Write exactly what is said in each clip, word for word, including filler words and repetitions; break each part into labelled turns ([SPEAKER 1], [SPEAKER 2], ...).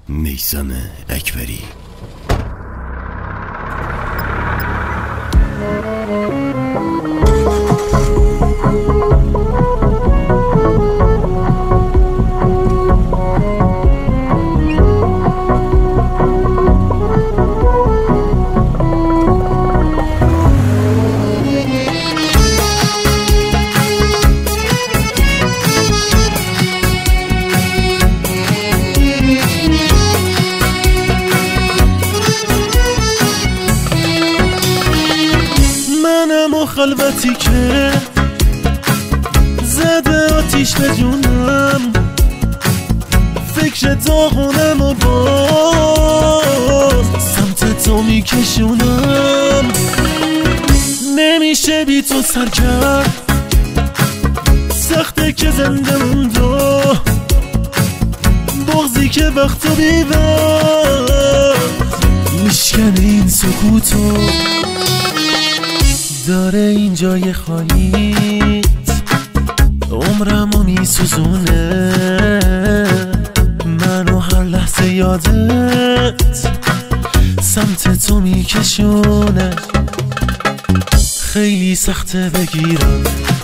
[SPEAKER 1] میثم اکبری.
[SPEAKER 2] خلوتی که زده آتیش به جونم، فکر داغونم و باز سمت تو میکشونم. نمیشه بی تو سر کرد، سخته که زنده موندو، بغضی که وقتو بی وقت میشکنه این سکوتو. داره این جای خالیت عمرمو میسوزونه، منو هر لحظه یادت سمت تو میکشونه. خیلی سخته بگیرم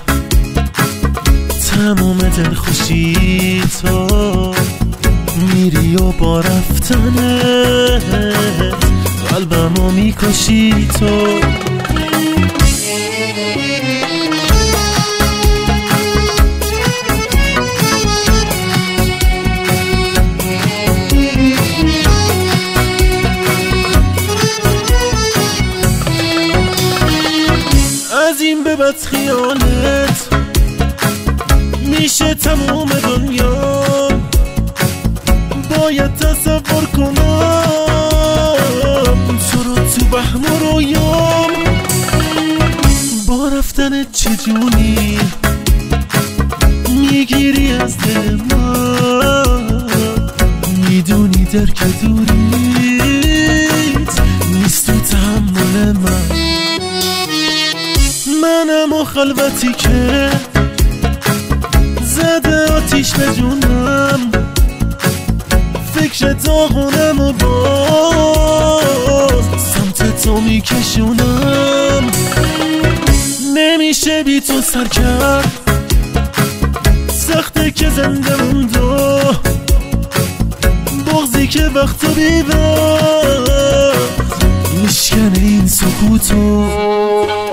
[SPEAKER 2] تموم دلخوشی تو، میری و با رفتنت قلبمو میکشی تو. از این به بعد خیالت میشه تموم دنیا، باید تصور کنم تو رو تو وهم و رویام. با رفتنت چجونی میگیری از دل من، میدونی درک دوریت نیست تو تحمل من. منم و خلوتی که زده آتیش به جونم، فکر داغونم و باز سمت تو میکشونم. نمیشه بی تو سر کرد، سخته که زنده موندو، بغضی که وقتو بی وقت میشکنه این سکوتو.